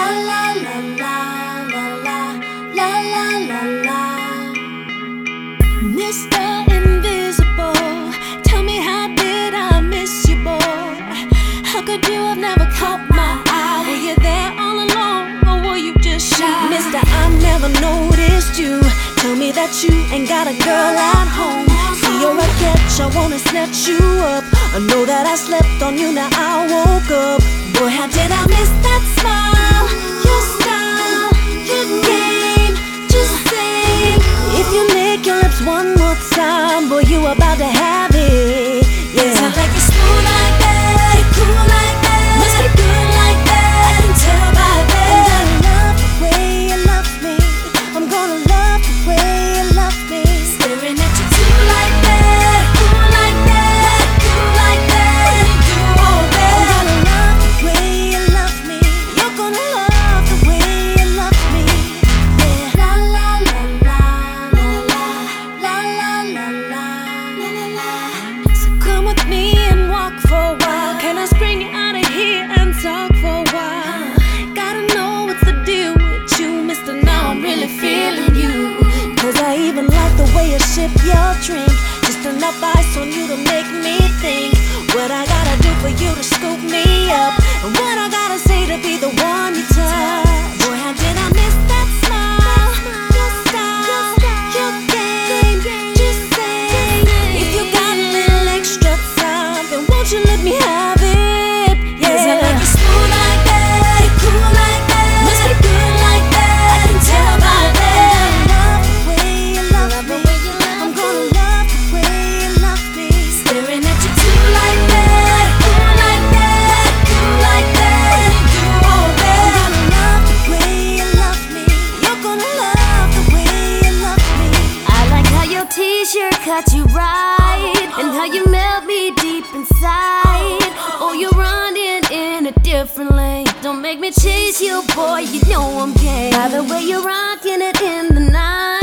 La la la la la la la la la la. Mr. Invisible, tell me how did I miss you, boy? How could you have never caught my eye? Were you there all along, or were you just shy? Mister, I never noticed you. Tell me that you ain't got a girl at home. See you're a catch, I wanna snatch you up. I know that I slept on you, now I woke up. Boy, how did I miss that smile? Your style, your game, just sing. If you lick your lips one more time, boy, you about to have it. Yeah. Sounds like you're smooth like that, you're cool like that, must be good like that, I can tell by that. I'm gonna love the way you love me. I'm gonna love the way you love me. Staring at you too like that, cool like that, cool like that, you do all that. I'm gonna love the way you love me. You're gonna love the way you love me. Yeah. La la la la la la la la la la la la. So come with me and walk for a while. Can I bring you out of here and talk for a while? Gotta know what's the deal with you, mister. Now I'm really feeling you. Cause I even like the way you sip your drink. Just enough ice on you to make me think. What I gotta do for you to scoop me up, and what I gotta say to be the one you touch. Boy, how did I miss that smile? Your style, your game, just sing. If you got a little extra time, then won't you let me have it? Yeah. Cause I like you smooth like that, you're cool like that, must be good like that, I can tell by that. Love the way you love me. I'm gonna love the way you love me. Staring at you too like that, cool like that, cool like that, you do all that. I'm gonna love the way you love me. You're gonna love the way you love me. I like how your t-shirt cut you right, and how you melt me deep inside. Oh, you're running in a different lane. Don't make me chase you, boy, you know I'm gay. By the way you're rocking it in the night.